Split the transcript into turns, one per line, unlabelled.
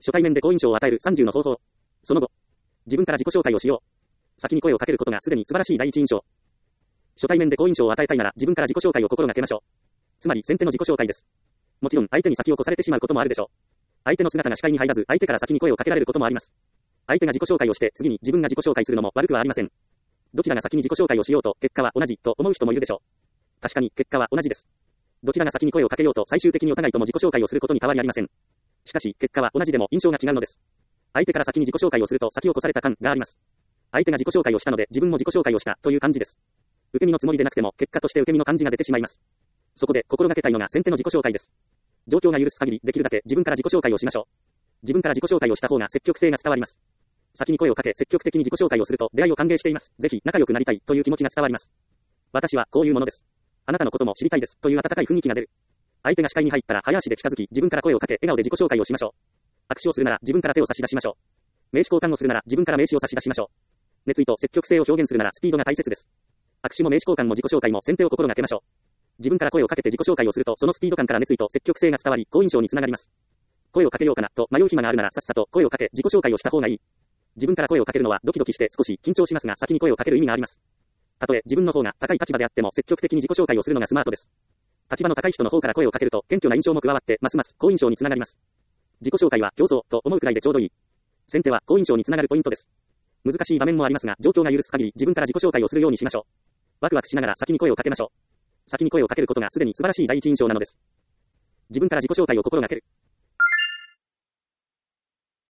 初対面で好印象を与える30の方法。その後、自分から自己紹介をしよう。先に声をかけることがすでに素晴らしい第一印象。初対面で好印象を与えたいなら自分から自己紹介を心がけましょう。つまり先手の自己紹介です。もちろん相手に先を越されてしまうこともあるでしょう。相手の姿が視界に入らず相手から先に声をかけられることもあります。相手が自己紹介をして次に自分が自己紹介するのも悪くはありません。どちらが先に自己紹介をしようと結果は同じと思う人もいるでしょう。確かに結果は同じです。どちらが先に声をかけようと最終的にお互いとも自己紹介をすることに変わりありません。しかし結果は同じでも印象が違うのです。相手から先に自己紹介をすると先を越された感があります。相手が自己紹介をしたので自分も自己紹介をしたという感じです。受け身のつもりでなくても結果として受け身の感じが出てしまいます。そこで心がけたいのが先手の自己紹介です。状況が許す限りできるだけ自分から自己紹介をしましょう。自分から自己紹介をした方が積極性が伝わります。先に声をかけ積極的に自己紹介をすると出会いを歓迎しています。ぜひ仲良くなりたいという気持ちが伝わります。私はこういうものです。あなたのことも知りたいですという温かい雰囲気が出る。相手が視界に入ったら早足で近づき自分から声をかけ笑顔で自己紹介をしましょう。握手をするなら自分から手を差し出しましょう。名刺交換をするなら自分から名刺を差し出しましょう。熱意と積極性を表現するならスピードが大切です。握手も名刺交換も自己紹介も先手を心がけましょう。自分から声をかけて自己紹介をするとそのスピード感から熱意と積極性が伝わり好印象につながります。声をかけようかなと迷う暇があるならさっさと声をかけ自己紹介をした方がいい。自分から声をかけるのはドキドキして少し緊張しますが先に声をかける意味があります。たとえ自分の方が高い立場であっても積極的に自己紹介をするのがスマートです。立場の高い人の方から声をかけると謙虚な印象も加わってますます好印象につながります。自己紹介は競争と思うくらいでちょうどいい。先手は好印象につながるポイントです。難しい場面もありますが状況が許す限り自分から自己紹介をするようにしましょう。ワクワクしながら先に声をかけましょう。先に声をかけることがすでに素晴らしい第一印象なのです。自分から自己紹介を心がける。